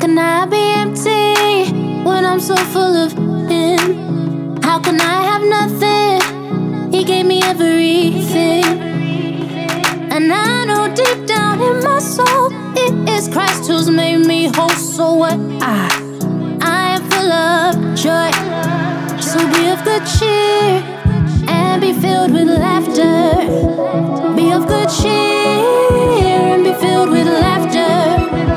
can I be empty when I'm so full of Him? How can I have nothing? He gave me everything. And I know deep down in my soul, it is Christ who's made me whole. So what? I am full of joy. So be of good cheer and be filled with laughter. Be of good cheer and be filled with laughter.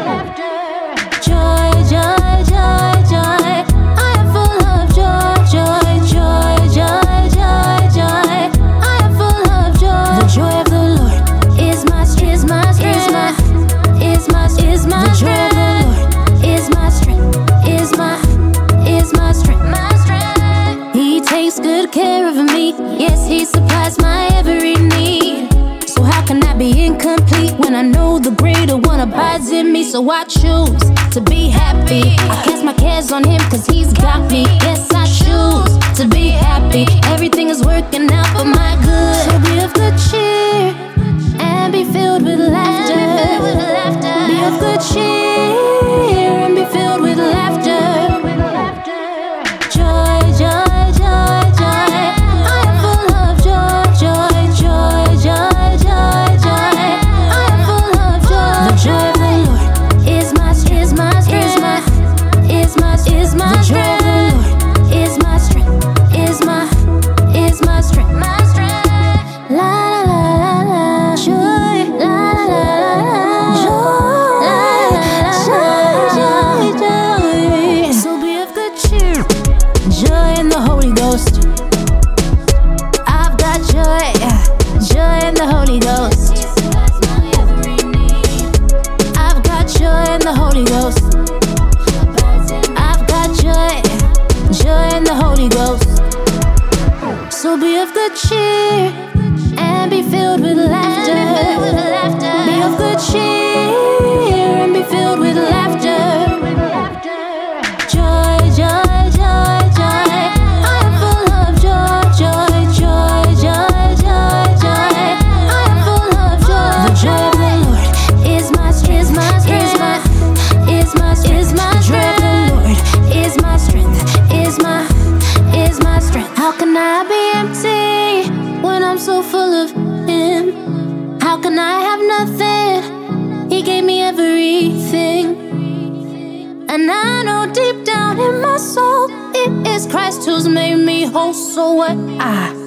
Joy, joy, joy, joy. I am full of joy, joy, joy, joy, joy, joy. I am full of joy. The joy of the Lord is my strength, is my strength, is my the joy of the Lord is my strength, is my strength, my strength. He takes good care of me. Yes, He supplies my every need. So how can I be incomplete when I know the greater one abides in me? So I choose to be happy. I cast my cares on Him 'cause He's got me. Yes, I choose to be happy. Everything is working out for my good. So be of good cheer and be filled with laughter. Be of good cheer and be filled with laughter. Joy, joy, joy, joy. I am full of joy, joy, joy, joy, joy, joy. I am full of joy. The joy of the Lord is my strength, is my the joy of the Lord is my strength, is my strength, my strength. La la la la la, joy, la la la la, joy, joy, joy, joy. So be of good cheer, joy in the Holy Ghost. I've got joy, joy in the Holy Ghost. I've got joy in the Holy Ghost. I've got joy, joy in the Holy Ghost. So be of good cheer and be filled with laughter. Be of good cheer and be filled with laughter. Joy, joy, joy, joy. I am full of joy, joy, joy, joy, joy, joy. I am full of joy. The joy of the Lord is my strength, is my joy of the Lord is my strength, is my strength. How can I be empty when I'm so full of Him? How can I have nothing? He gave me everything. And I know deep down in my soul, it is Christ who's made me whole. So what?